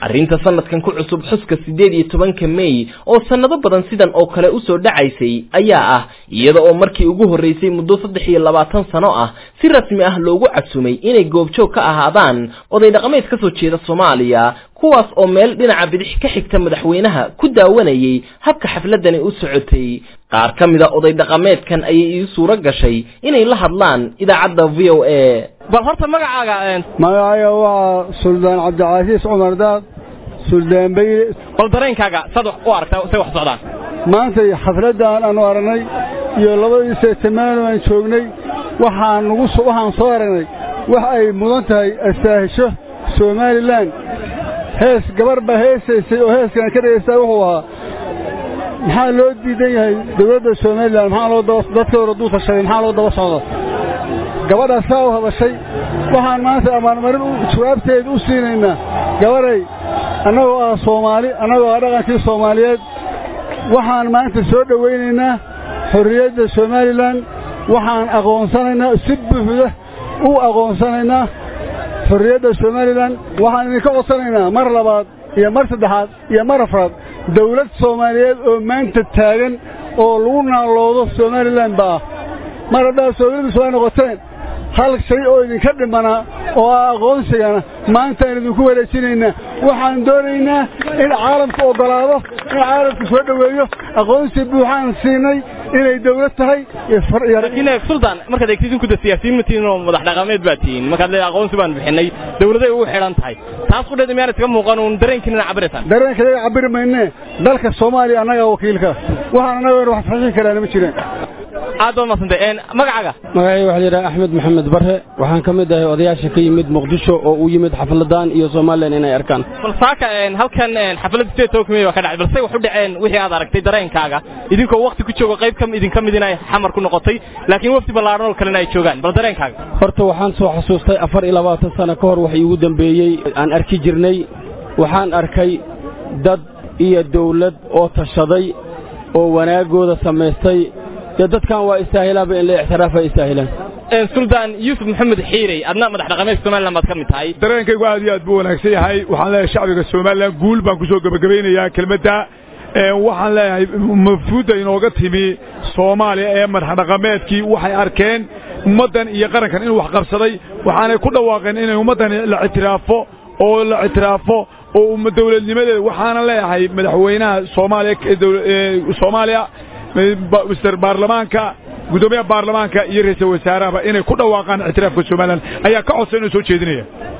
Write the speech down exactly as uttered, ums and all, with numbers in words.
arrinta sanadkan ku cusub xuska sideed iyo tobanka May oo sanado badan sidan oo kale u soo dhacaysay ayaa ah iyada oo markii ugu horeysay muddo saddex iyo labaatan sano ah si rasmi ah loogu casumay inay goobjoog ka ahaadaan oday dhaqameed ka soo jeeda Soomaaliya kuwaas oo meel dhinaca bidix ka xigta madaxweynaha ku daawanayay habka xafladani u socotay qaar kamida oday dhaqameedkan ayay suura gashay inay la hadlaan idaacadda V O A bal horta magacaaga magacaaga waa Suldaan Cabdicasiis Cumar Daad Suldaan Bay bal dareenkaaga saddex u aragtaa say wax socdaan maanta xafladan aanu aragnay iyo labadii Seetamaano aan joognay waxaan nagu soo waxaan soo aragnay wax ay mudan tahay astaahisho Somaliland hees gabar ba heesaysay oo heeskan ka dhageystay wuxuu ahaa maxaa loo diidan yahay dawladda Somaliland maxaa loo dadka wada tashay maxaa loo daba socdo gabadha soo hadashay waxaan maanta amaan marin u jawaabteed u siinayna gabaray anagoo ah Soomaali anagoo ah dhaqankii Soomaaliyeed waxaan maanta soo dhaweynaynaa xorriyadda Somaliland waxaan aqoonsanaynaa si buuxda u aqoonsanaynaa xorriyadda Somaliland waxaan idinka codsanaynaa mar labaad iyo mar saddexaad iyo mar afraad dawlad Soomaaliyeed oo maanta taagan oo lagu naaloodo Somaliland baa mar haddii Soomaalidu soo noqoteen hal shay oo idinka dhimana oo aqoonsigana maanta idinku wareejinayna waxaan doonaynaa in caalamku ogolaado in caalamku soo dhaweeyo aqoonsi buuxaan siinay inay dawlad tahay laakiin Suldaan markaad eegtid ku siyaasiyiin matiin oo madax dhaqameed baatiin markaad leedahay aqoonsi baan bixinay dawladda ugu xiran tahay taas ku dheed miyaan iska muuqan oo dareenkiina cabiraysan dareenkayga cabirmayne dalka Soomaaliya anaga wakiilka waxaan anaga wax saxiix karaan ma jireen aad ma santeen magacaaga magacay waxa la Axmed Maxamed Barre waxaan kamid ahay odayaasha ka yimid Muqdisho oo u yimid xafladan iyo Soomaaliland inay arkaan falsaaka halkan xafladda sideed iyo toban ka dhacay balse wuxuu dhaceen wixii aad aragtay dareenkaaga idinkoo waqti ku joogo qayb kam idin kamid inay xamar ku noqotay laakiin waqti balaaran oo kale ay joogaan bal dareenkaaga horta waxaan soo xasuustay afar iyo labaatan sano ka hor wixii ugu dambeeyay aan arki jirnay waxaan arkay dad iyo dawlad oo tashaday oo wanaagooda sameystay dadkan waa istaahilaaba in la ixtiraafay istaahilaan Suldaan Yuusuf Maxamed Xiiray adna madax dhaqameed Soomaaliland ma ka mid tahay dareenkaygu aad iyo aad buu wanaagsan yahay waxaan leeyahay shacbiga Soomaaliland guul baan ku soo gabagabeynayaa kelmadda ee waxaan leeyahay mafruuda inooga timi Soomaaliya ee madax dhaqameedkii waxay arkeen ummadan iyo qarankan inuu wax qabsaday waxaanay ku dhawaaqeen inay ummadan la ictiraafo oo la ictiraafo oo umma dawladnimadeeda waxaan leeyahay madaxweynaha Soomaaliya ee Soomaaliya mister baarlamaanka gudoomiyaha baarlamaanka iyo ra'iisul wasaaraha inay ku dhawaaqaan ictiraafka Soomaaliland ayaa ka codsan inuu soo jeedinaya